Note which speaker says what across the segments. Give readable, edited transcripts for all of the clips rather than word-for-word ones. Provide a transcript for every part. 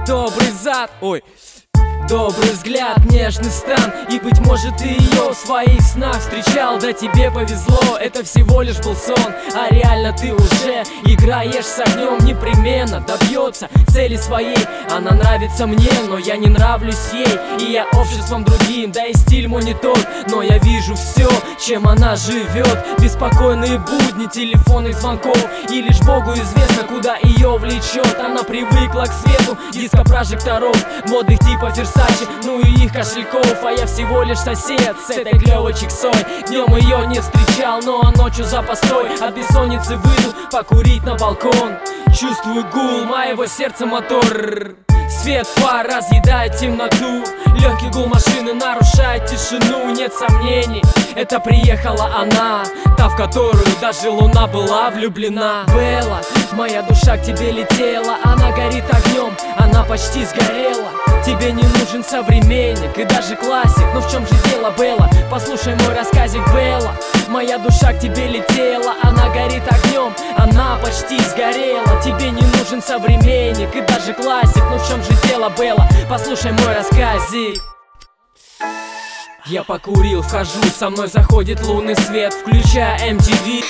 Speaker 1: добрый зад, ой, добрый взгляд, нежный стан. И, быть может, ты ее в своих снах встречал. Да тебе повезло, это всего лишь был сон. А реально ты уже играешь с огнем. Непременно добьется цели своей. Она нравится мне, но я не нравлюсь ей. И я обществом другим, да и стиль мой не тот. Но я вижу все, чем она живет. Беспокойные будни, телефонных звонков. И лишь Богу известно, куда ее влечет. Она привыкла к свету диско-прожекторов, модных типа Versace, ну и их кошельков. А я всего лишь сосед с этой клевой чиксой. Днем ее не встречал, но ночью за постой. От бессонницы выйду покурить на балкон. Чувствую гул моего сердца мотор. Свет фар разъедает темноту. Легкий гул машины нарушает тишину. Нет сомнений, это приехала она, та, в которую даже луна была влюблена. Белла, моя душа к тебе летела. Она горит огнем, она почти сгорела. Тебе не нужен современник и даже классик. Но в чем же дело, Белла? Послушай мой рассказик, Белла. Моя душа к тебе летела. Она горит огнем, она почти сгорела. Тебе не нужен современник и даже классик. Но в чем же дело, Белла? Послушай мой рассказик. Я покурил, вхожу, со мной заходит лунный свет. Включая MTV.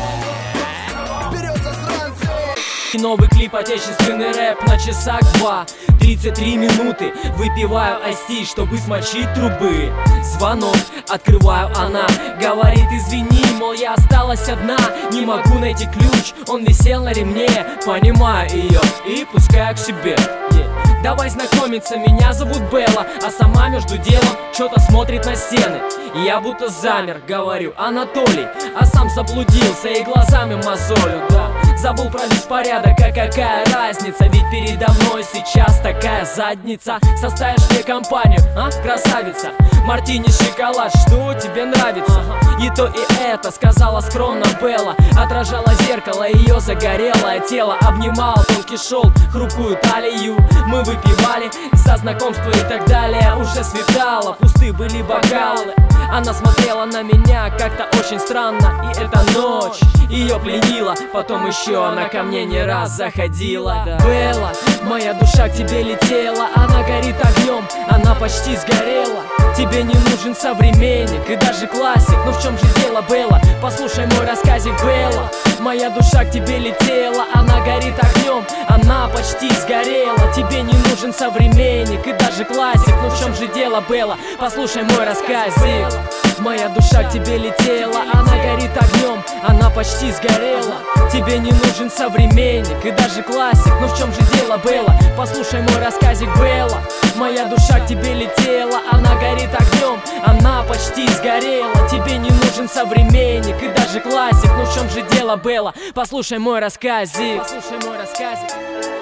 Speaker 1: Новый клип, отечественный рэп на часах 2. 33 минуты, выпиваю айси, чтобы смочить трубы. Звонок, открываю, она говорит: извини, мол, я осталась одна. Не могу найти ключ, он висел на ремне. Понимаю ее и пускаю к себе. Давай знакомиться, меня зовут Белла. А сама между делом что-то смотрит на стены. Я будто замер, говорю: Анатолий. А сам заблудился и глазами мозолю, да. Забыл про беспорядок, а какая разница? Ведь передо мной сейчас такая задница. Составишь мне компанию, а, красавица? Мартини, шоколад, что тебе нравится? И то, и это, сказала скромно Белла. Отражало зеркало ее загорелое тело. Обнимал тонкий шелк, хрупкую талию. Мы выпивали за знакомство и так далее. Уже светало, пусты были бокалы. Она смотрела на меня как-то очень странно. И эта ночь ее пленила. Потом еще она ко мне не раз заходила. Белла, моя душа к тебе летела. Она горит огнем, она почти сгорела. Тебе не нужен современник и даже классик. Но в чем же дело, Белла? Послушай мой рассказик, Белла. Моя душа к тебе летела. Она горит огнем, она почти сгорела. Тебе не нужен современник и даже классик. Но в чем же дело, Белла? Послушай мой рассказик. Моя душа к тебе летела. Она горит огнем, она почти сгорела. Тебе не нужен современник и даже классик. Но в чем же дело, Белла? Послушай мой рассказик, Белла. Моя душа к тебе летела. Она горит огнем, она почти сгорела. Тебе не нужен современник и даже классик. Но в чем же дело, Белла? Послушай мой рассказик. Послушай мой рассказик.